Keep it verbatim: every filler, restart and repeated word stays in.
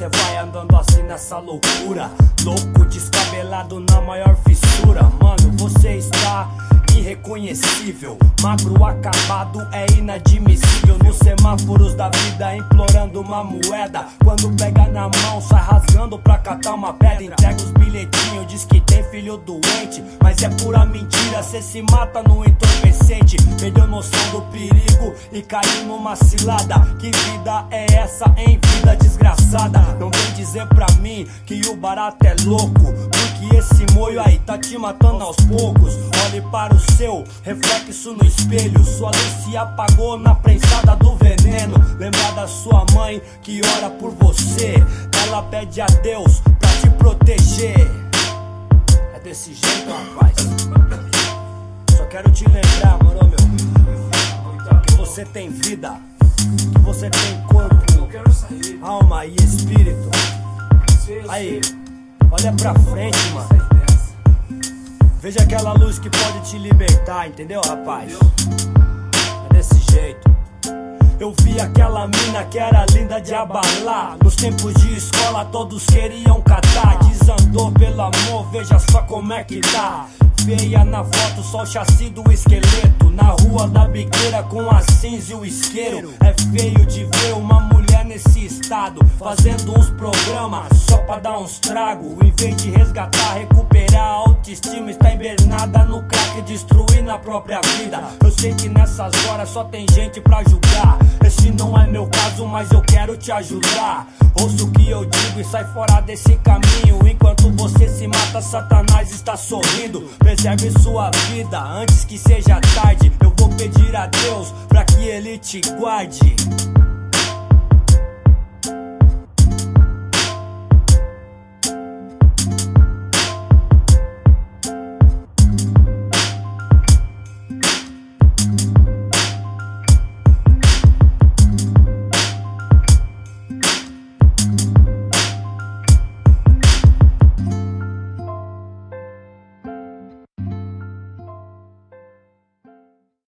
cê vai andando assim nessa loucura, louco, descabelado na maior fissura. Mano, você está irreconhecível, magro, acabado, é inadmissível. Nos semáforos da vida implorando uma moeda, quando pega na mão sai rasgando pra catar uma pedra. Entrega os bilhetinhos, diz que tem filho doente, mas é pura mentira, cê se mata no entorpecente. Perdeu noção do perigo e caiu numa cilada. Que vida é essa em vida desgraçada? Não vem dizer pra mim que o barato é louco, porque esse moio aí tá te matando aos poucos. Olhe para o seu reflexo no espelho, sua luz se apagou na prensada do veneno. Lembra da sua mãe que ora por você, ela pede a Deus pra te proteger. É desse jeito, rapaz. Só quero te lembrar, moro, meu, que você tem vida, que você tem corpo, alma e espírito. Aí, olha pra frente, mano. Veja aquela luz que pode te libertar, entendeu, rapaz? É desse jeito. Eu vi aquela mina que era linda de abalar. Nos tempos de escola todos queriam catar. Desandou pelo amor, veja só como é que tá. Feia na foto, só o chassi do esqueleto. Na rua da biqueira com a cinza e o isqueiro. É feio de ver uma mulher nesse estado, fazendo uns programas só pra dar uns tragos. Em vez de resgatar, recuperar a autoestima, está invernada no crack, destruindo a própria vida. Eu sei que nessas horas só tem gente pra julgar. Esse não é meu caso, mas eu quero te ajudar. Ouça o que eu digo e sai fora desse caminho. Enquanto você se mata, Satanás está sorrindo. Preserve sua vida antes que seja tarde. Eu vou pedir a Deus pra que Ele te guarde.